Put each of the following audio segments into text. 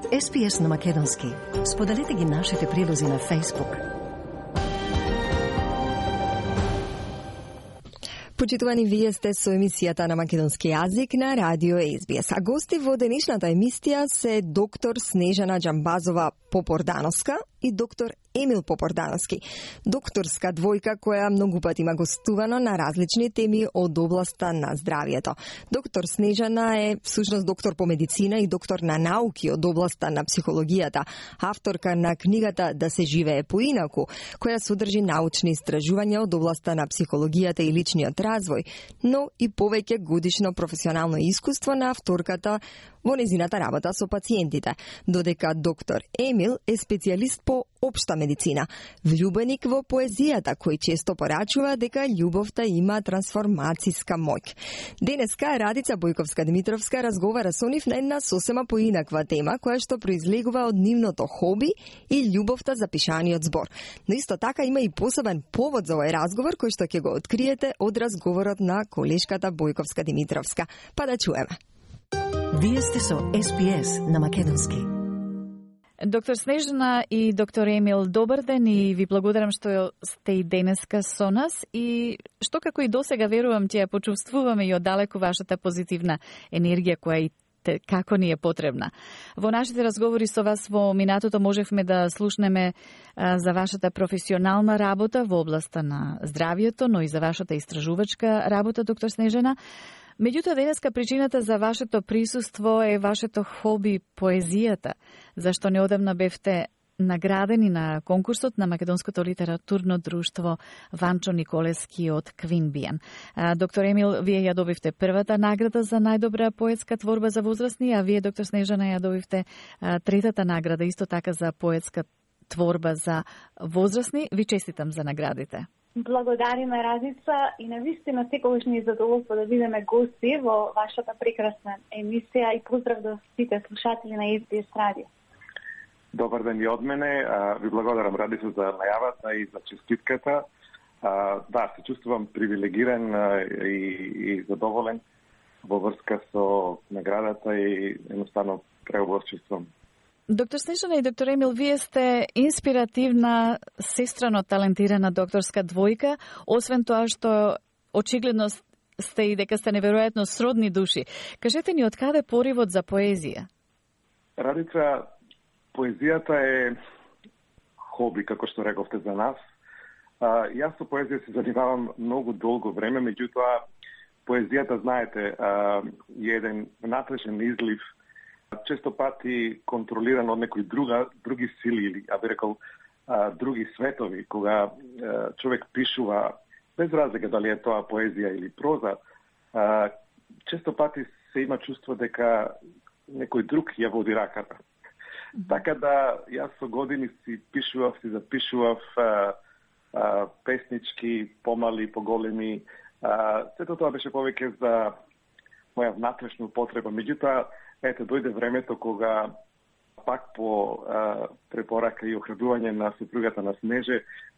SPS на македонски. Споделете ги нашите прилози на Facebook. Почитувани, вие сте со емисијата на македонски јазик на Радио SBS. А гости во денешната емисија се доктор Снежана Џамбазова Попордановска и доктор Емил Попордановски. Докторска двојка која многу пати има гостувано на различни теми од областа на здравието. Доктор Снежана е всушност доктор по медицина и доктор на науки од областа на психологијата, авторка на книгата Да се живее поинаку, која содржи научни истражувања од областа на психологијата и личниот развој, но и повеќе годишно професионално искуство на авторката во незината работа со пациентите, додека доктор Емил е специјалист по општа медицина, влюбеник во поезијата, кој често порачува дека љубовта има трансформацијска моќ. Денеска Радица Бојковска-Димитровска разговара со нив на една сосема поинаква тема, која што произлегува од нивното хоби и љубовта за пишаниот збор. Но исто така има и посебен повод за овој разговор, кој што ќе го откриете од разговорот на колешката Бојковска-Димитровска. Па да чуеме. Вие сте со SPS на македонски. Доктор Снежана и доктор Емил, добар ден и ви благодарам што сте и денеска со нас и што како и досега верувам ќе ја почувствуваме и оддалеку вашата позитивна енергија која и како ни е потребна. Во нашите разговори со вас во минатото можевме да слушнеме за вашата професионална работа во областа на здравието, но и за вашата истражувачка работа, доктор Снежана. Меѓутоа, денеска причината за вашето присуство е вашето хоби поезијата, зашто неодамна бевте наградени на конкурсот на Македонското литературно друштво Ванчо Николески од Квинбијан. Доктор Емил, вие ја добивте првата награда за најдобра поетска творба за возрастни, а вие, доктор Снежана, ја добивте третата награда, исто така за поетска творба за возрастни. Ви честитам за наградите. Благодариме, Радица, и навистина секогаш ни е задоволство да бидеме гости во вашата прекрасна емисија и поздрав до сите слушатели на SBS радио. Добар ден и од мене. Ви благодарам, Радица, за најавата и за честитката. Да, се чувствувам привилегиран и задоволен во врска со наградата и едноставно преубав чувствувам. Доктор Снежана и доктор Емил, вие сте инспиративна, сестрано талентирана докторска двојка, освен тоа што очигледно сте и дека сте неверојатно сродни души. Кажете ни, од каде поривот за поезија? Радица, поезијата е хоби, како што рековте за нас. Јас со поезија се занимавам многу долго време, меѓутоа поезијата, знаете, е еден внатрешен излив, често пати контролиран од некои други сили или, би рекол, други светови, кога човек пишува, без разлика дали е тоа поезија или проза, често пати се има чувство дека некој друг ја води раката. Така да, јас со години си пишував, си запишував песнички, помали, поголеми. Сето тоа беше повеќе за моја внатрешна потреба. Меѓутоа, ете, дојде времето кога пак по препорака и охрабрување на супругата на Снеже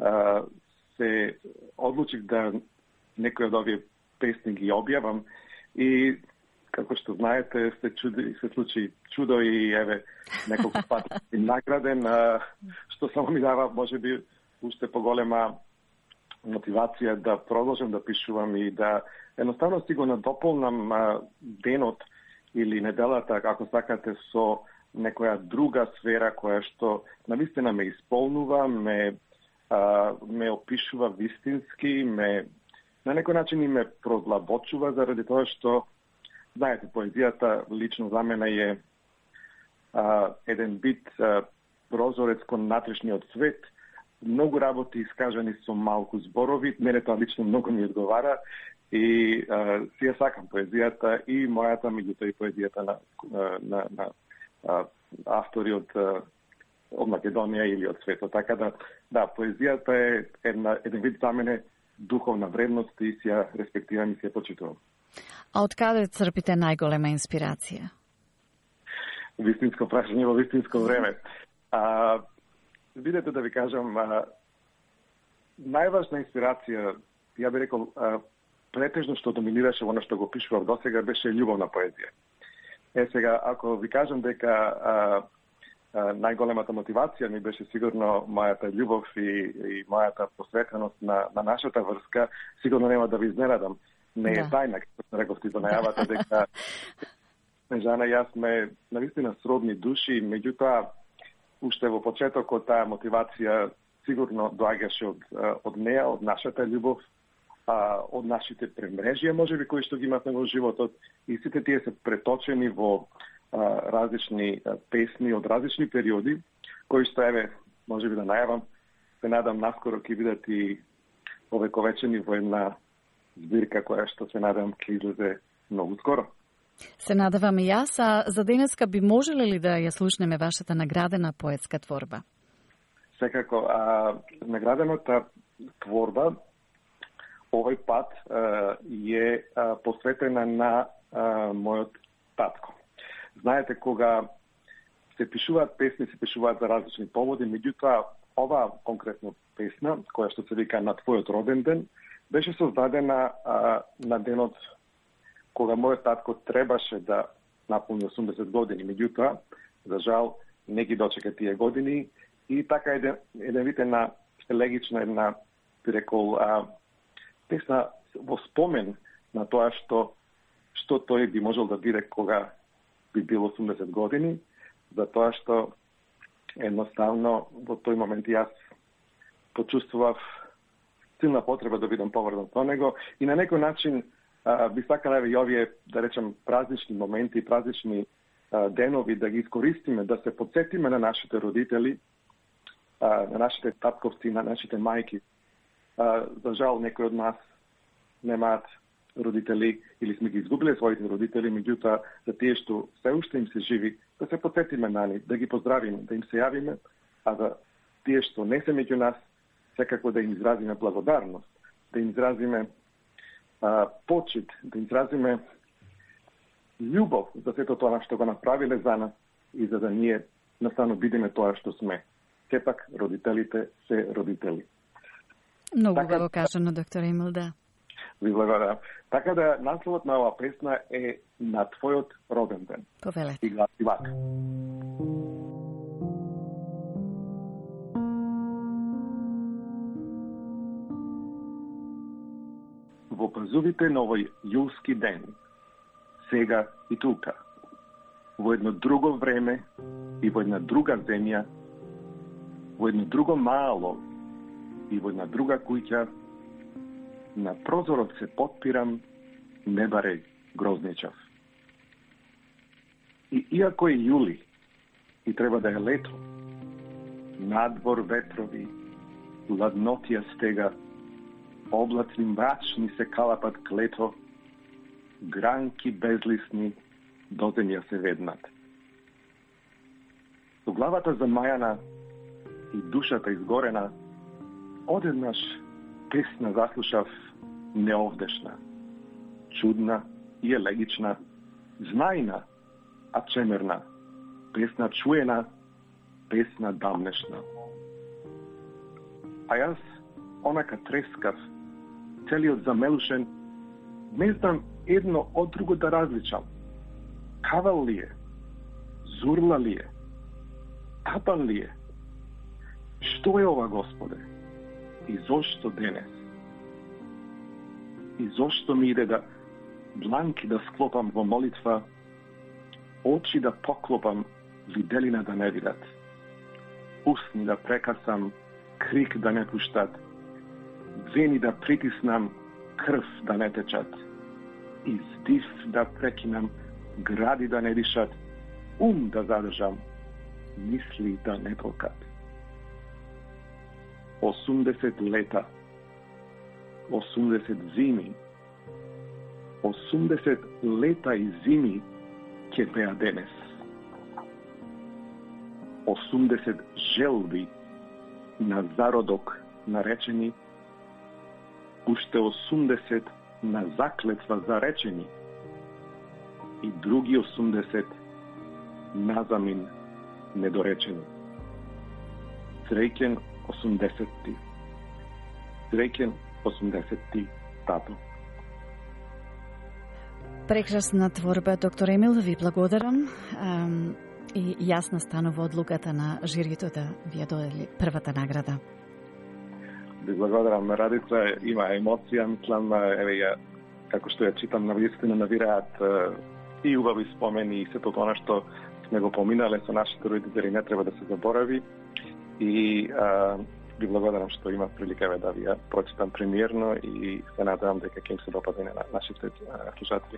се одлучив да некој од овие песни ги објавам и како што знаете се случи чудо и еве неколку пати награден, што само ми дава можеби уште поголема мотивација да продолжам да пишувам и да едноставно си го надополнам денот или неделата, како сакате, со некоја друга сфера која што навистина ме исполнува, ме опишува вистински, на некој начин и ме продлабочува заради тоа што, знаете, поезијата лично за мене е еден вид прозорец кон натрешниот свет, многу работи искажани со малку зборови, мене тоа лично многу ми одговара и си ја сакам поезијата и мојата, меѓутоа и поезијата на автори од Македонија или од светот. Така да, поезијата е еден вид за мене духовна вредност и си ја респектирам и си ја почитувам. А од каде црпите најголема инспирација? Вистинско прашање во вистинско време. Видете да ви кажам, најважна инспирација, ја би рекол, претежно што доминираше оно што го пишував досега беше љубовна поезија. Сега, ако ви кажам дека најголемата мотивација ми беше сигурно мојата љубов и мојата посветеност на нашата врска. Сигурно нема да ви изненадам. Не е тајна, како рековте до најавата, дека Снежана и јас сме навистина сродни души, меѓутоа уште во почетокот таа мотивација сигурно доаѓаше од неа, од нашата љубов, од нашите премрежија, можеби кои што ги имавме во животот, и сите тие се преточени во различни песни од различни периоди, кои што, еве, можеби да најавам, се надам наскоро ќе бидат и овековечени во една збирка која што се надам ќе излезе многу скоро. Се надевам и јас, а за денеска би можеле ли да ја слушнеме вашата наградена поетска творба? Секако, наградената творба овој пат е посветена на мојот татко. Знаете, кога се пишуваат песни, се пишуваат за различни поводи, меѓутоа ова конкретно песна, која што се вика На твојот роден ден, беше создадена на денот кога мојот татко требаше да напълни 80 години. Меѓутоа, за жал, не ги дочека тие години и така еден вид една елегична, една, би рекол, песна во спомен на тоа што тој би можел да биде кога би бил 80 години, за тоа што едноставно во тој момент јас почувствував силна потреба да бидам поврзан со него и на некој начин би сакала и овие, да речем, празнични моменти, празнични денови да ги искористиме, да се подсетиме на нашите родители, на нашите татковци, на нашите мајки. За жал, некои од нас немаат родители или сме ги изгубили своите родители, меѓутоа за тие што се уште им се живи, да се подсетиме на нив, да ги поздравиме, да им се јавиме, а за тие што не се меѓу нас, секако да им изразиме благодарност, да им изразиме почит, да им изразиме љубов за сето тоа што го направиле за нас и за да ние наставно бидеме тоа што сме. Сепак родителите се родители. Многу го кажано, доктор Емил, да. Ви благодарам. Така да насловот на оваа песна е На твојот роден ден. Повелете. И гласи вака. Во пазувите на овој јулски ден, сега и тука, во едно друго време и во една друга земја, во едно друго мало и во една друга куќа, на прозорот се потпирам, не баре грозничав. И иако е јули и треба да е лето, надвор ветрови, ладнотија стега, облаци мрачни се калапат клето, гранки безлисни до земја се веднат. Со главата замајана и душата изгорена, одеднаш песна заслушав неовдешна, чудна и елегична, знајна, а чемерна, песна чуена, песна дамнешна. А јас, онака трескав, целиот замелушен, не знам едно од друго да различам. Кавал ли е? Зурла ли е? Тапан ли е? Што е ова, Господе? И зошто денес? И зошто ми иде да дланки да склопам во молитва, очи да поклопам, виделина да не видат, усни да прекасам, крик да не пуштат, вени да притиснам, крв да не течат, издив да прекинам, гради да не дишат, да задржам, мисли да не толкат. 80 лета, 80 зими, 80 лета и зими ќе беа денес. 80 желби на зародок наречени, уште 80 на заклетва заречени и други 80 назамин недоречени. Среќен 80-ти. Среќен 80-ти, тато. Прекрасна творба, доктор Емил, ви благодарам. и јасна станува одлуката на жирито да ви ја додели првата награда. Ви благодарам, Радица, има емоција, мислам, еве ја, како што ја читам, навистина навираат и убави спомени и сето тоа што сме го поминале со нашите родители не треба да се заборави. И ви благодарам што има прилика да ви ја прочитам премиерно и се надевам дека ќе им се допадне на нашите слушатели.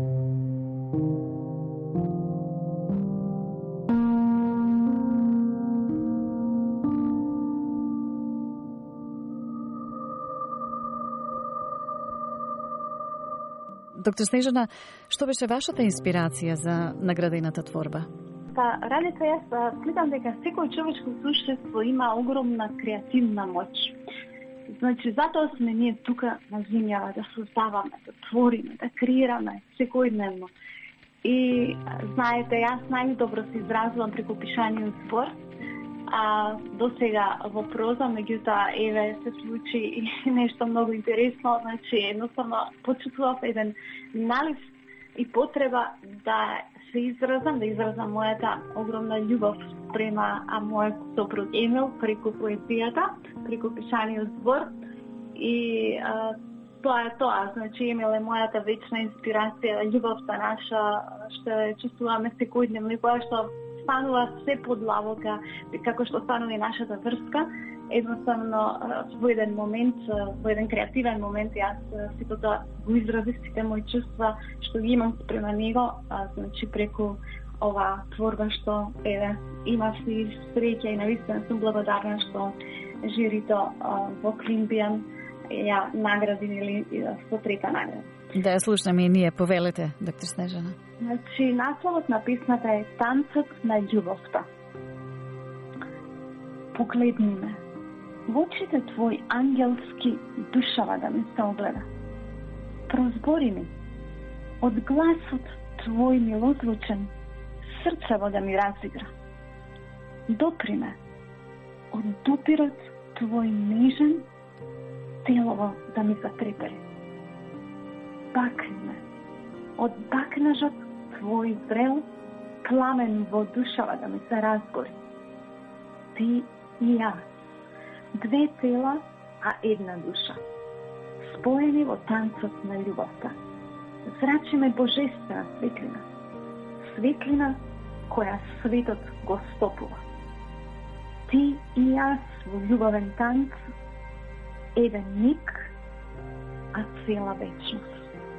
Доктор Снежана, што беше вашата инспирација за наградената творба? Радица, јас слитам дека секој човечко суштество има огромна креативна моќ. Значи, затоа сме ние тука на земјава да создаваме, да твориме, да креираме секојдневно. И знаете, јас најдобро се изразувам преку пишаниот збор, до сега во проза, меѓутоа еве се случи и нешто многу интересно, значи едноставно почувствував еден налив и потреба да се изразам мојата огромна љубов према мојот сопруг Емил преку поезијата, преку пишаниот збор и тоа е тоа, значи Емил е мојата вечна инспирација, љубовта наша што ја чувствуваме секојдневно и која што станува се подлабока, како што станува и нашата врска. Едноставно, во еден момент, во еден креативен момент, јас сето тоа го изразив сите мои чувства што ги имам према него, значи преку ова творба што еве имав и среќа и навистина сум благодарна што жирито во Климбијан ја наградили со трета награда. Да ја слушнеме и ние, повелете, доктор Снежана. Значи, насловот на писмата е Танцот на љубовта. Погледни ме. Во очите твој ангелски душава да ми се огледа. Прозбори ми. Од гласот твој милозвучен срцево да ми разигра. Допри ме. Од допирот твој нежен телово да ми затрепери. Бакни ме. Од бакнажот твој зрел пламен во душава да ми се разгори. Ти и јас. Две тела, а една душа. Споени во танцот на љубовта. Зрачи ме божествена светлина. Светлина која светот го стопува. Ти и јас во љубовен танц, еден миг, а цела вечност.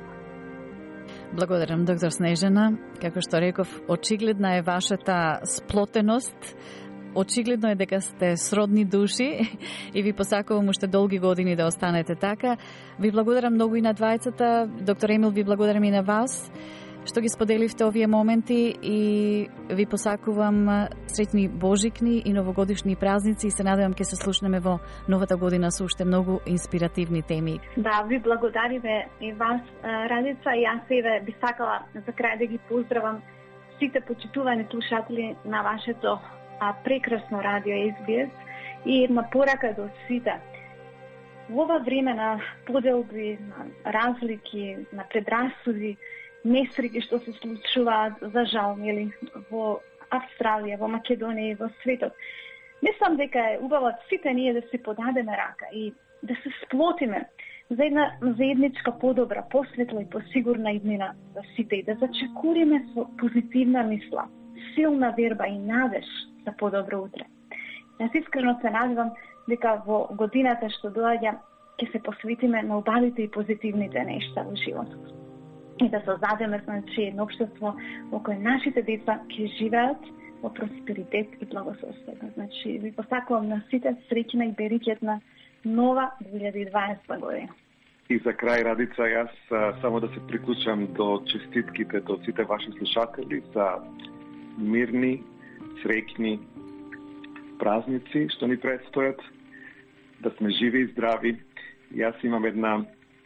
Благодарам, доктор Снежана. Како што реков, очигледна е вашата сплотеност. Очигледно е дека сте сродни души и ви посакувам уште долги години да останете така. Ви благодарам многу и на двајцата. Доктор Емил, ви благодарам и на вас што ги споделивте овие моменти и ви посакувам среќни божикни и новогодишни празници и се надевам ќе се слушнеме во новата година со уште многу инспиративни теми. Да, ви благодариме и вас, Радица, и јас еве би сакала за крај да ги поздравам сите почитувани слушатели на вашето прекрасно радио SBS и една порака до сите. Во ова време на поделби, на разлики, на предрасуди, несреќи што се случуваат за жал, нели, во Австралија, во Македонија и во светот. Мислам дека е убаво сите ние да се подадеме рака и да се сплотиме за една заедничка подобра, посветла и посигурна иднина за сите и да зачекориме со позитивна мисла, силна верба и надеж за подобро утре. Јас искрено се надевам дека во годината што доаѓа ќе се посветиме на убавите и позитивните нешта во животот. И да создадеме, значи, едно општество во кое нашите деца ќе живеат во просперитет и благосостојба. Значи, ви посакувам на сите среќна и берикетна нова 2020 година. И за крај, Радица, јас само да се приклучам до честитките до сите ваши слушатели за мирни, среќни празници што ни предстојат, да сме живи и здрави. Јас имам една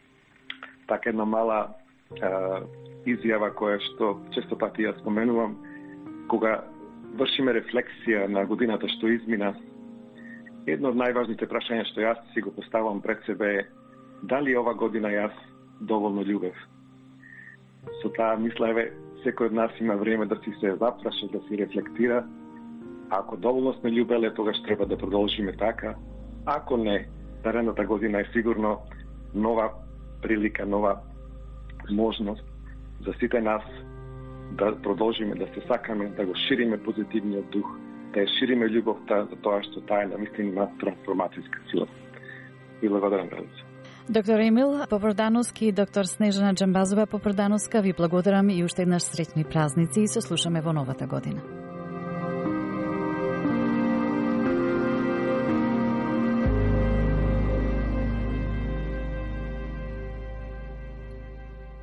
мала изјава која што често пати ја споменувам, кога вршиме рефлексија на годината што измина. Едно од најважните прашања што јас си го поставам пред себе е дали ова година јас доволно љубев. Со таа мисла, еве, секој од нас има време да си се запраша, да си рефлектира. Ако доволно сме љубеле, тогаш треба да продолжиме така. Ако не, наредната година е сигурно нова прилика, нова можност за сите нас да продолжиме да се сакаме, да го шириме позитивниот дух, да ја шириме љубовта за тоа што таа е навистина има трансформацијска сила. И благодарам, Радица. Доктор Емил Попордановски и доктор Снежана Джамбазова Попордановска, ви благодарам и уште еднаш среќни празници и се слушаме во новата година.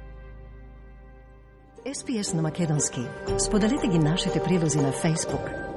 SPS на македонски. Споделете ги нашите прилози на Facebook.